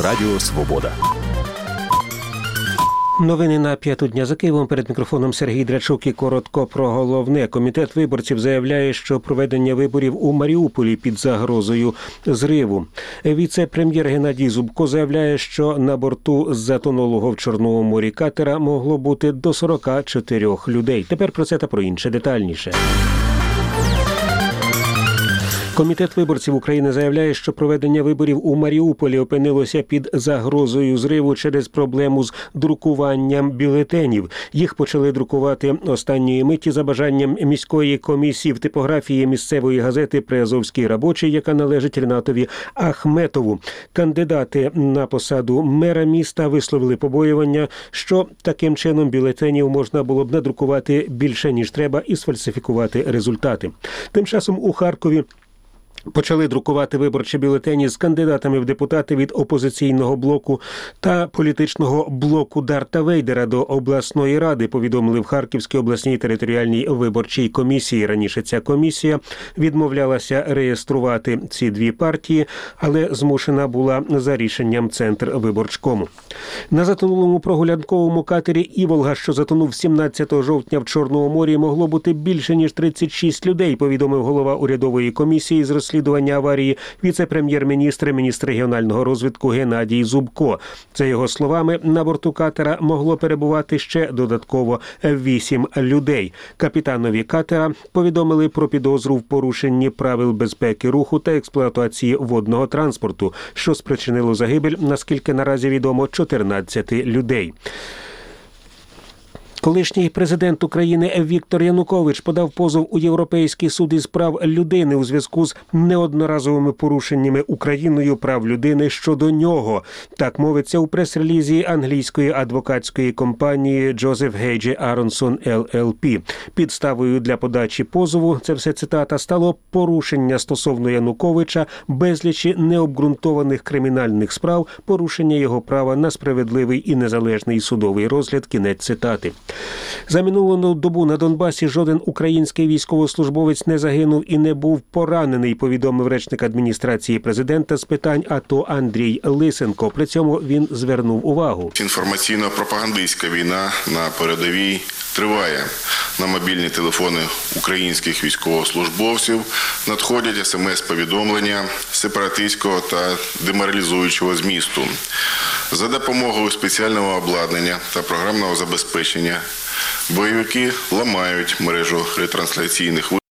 Радіо Свобода. Новини на 5-ту дня за Києвом. Перед мікрофоном Сергій Драчук і коротко про головне. Комітет виборців заявляє, що проведення виборів у Маріуполі під загрозою зриву. Віце-прем'єр Геннадій Зубко заявляє, що на борту затонулого в Чорному морі катера могло бути до 44 людей. Тепер про це та про інше детальніше. Комітет виборців України заявляє, що проведення виборів у Маріуполі опинилося під загрозою зриву через проблему з друкуванням бюлетенів. Їх почали друкувати останньої миті за бажанням міської комісії в типографії місцевої газети «Приазовський робочий», яка належить Рінатові Ахметову. Кандидати на посаду мера міста висловили побоювання, що таким чином бюлетенів можна було б надрукувати більше, ніж треба, і сфальсифікувати результати. Тим часом у Харкові почали друкувати виборчі бюлетені з кандидатами в депутати від опозиційного блоку та політичного блоку Дарта Вейдера до обласної ради, повідомили в Харківській обласній територіальній виборчій комісії. Раніше ця комісія відмовлялася реєструвати ці дві партії, але змушена була за рішенням Центрвиборчкому. На затонулому прогулянковому катері «Іволга», що затонув 17 жовтня в Чорному морі, могло бути більше, ніж 36 людей, повідомив голова урядової комісії з розслідування аварії, віце-прем'єр-міністр, міністр регіонального розвитку Геннадій Зубко. За його словами, на борту катера могло перебувати ще додатково 8 людей. Капітанові катера повідомили про підозру в порушенні правил безпеки руху та експлуатації водного транспорту, що спричинило загибель, наскільки наразі відомо, 14 людей. Колишній президент України Віктор Янукович подав позов у Європейський суд із прав людини у зв'язку з неодноразовими порушеннями Україною прав людини щодо нього. Так мовиться у прес-релізі англійської адвокатської компанії Джозеф Гейджі Аронсон ЛЛП. Підставою для подачі позову, це все цитата, стало порушення стосовно Януковича безлічі необґрунтованих кримінальних справ, порушення його права на справедливий і незалежний судовий розгляд. Кінець цитати. За минулу добу на Донбасі жоден український військовослужбовець не загинув і не був поранений, повідомив речник адміністрації президента з питань АТО Андрій Лисенко. При цьому він звернув увагу. Інформаційно-пропагандистська війна на передовій триває. На мобільні телефони українських військовослужбовців надходять смс-повідомлення сепаратистського та деморалізуючого змісту. За допомогою спеціального обладнання та програмного забезпечення бойовики ламають мережу ретрансляційних